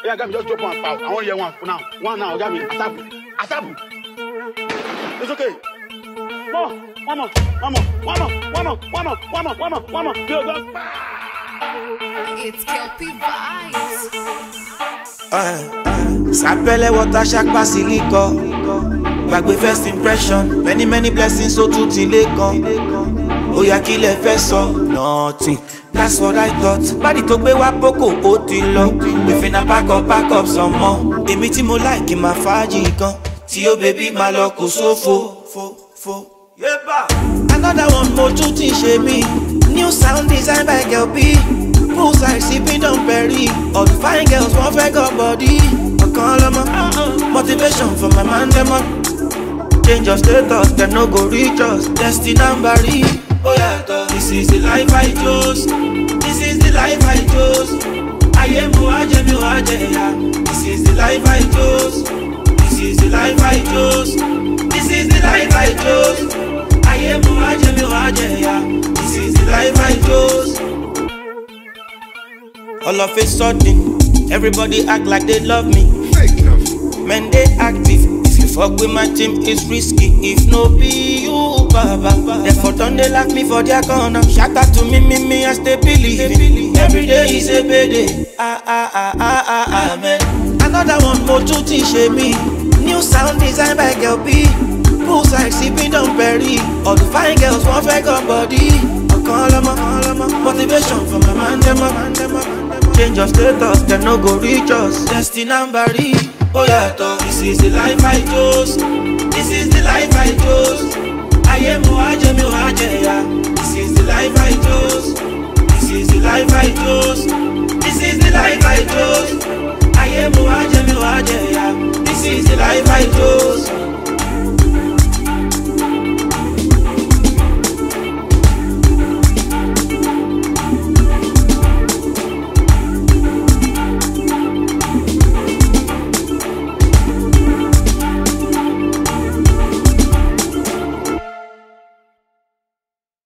Yeah, got me just drop one pound. I want to hear one for now. One now, got me. Asabu. It's okay. One more. It's Kelpie Vibes. Sapele water shack basilico. Gbàgbé first impression. Many blessings so too till they come. Oya kí lẹ fẹ́ sọ. Nothing. That's what I thought. Body tó gbé wá boko ó ti lọ. We finna pack up some more. Èmi tí mo like ma fàájì gan. Tí ó baby ma lọ kó sófo. Yeba. Another one more tún ti ṣe mí. New sound designed by Kelpie. Poolside sipping Don Perry. All the fine girls want fake up body. Ọ̀kan lọ́mọ. Motivation for my man dem up. Change your status, them no go reach us. Destiny number oh yeah, this is the life I chose. This is the life I chose. I am who I am. This is the life I chose. This is the life I chose. This is the life I chose. I am who I am. This is the life I chose. All of a sudden, everybody act like they love me. Men they active. If you fuck with my team, it's risky. If no be you, baba. Therefore don't they like me for their corner. Shout out to me, I stay believing. Every day is a payday. Amen. Another one more to teach me. New sound designed by Kelpie. Poolside sipping Don Perry. All the fine girls want fake up body. Motivation for my man dem up. Change your status, them no go reach us. Destiny number oh yeah, this is the life I chose. This is the life I chose. I am who I am. This is the life I chose. This is the life I chose. This is the life I chose. I am who I am. This is the life I chose.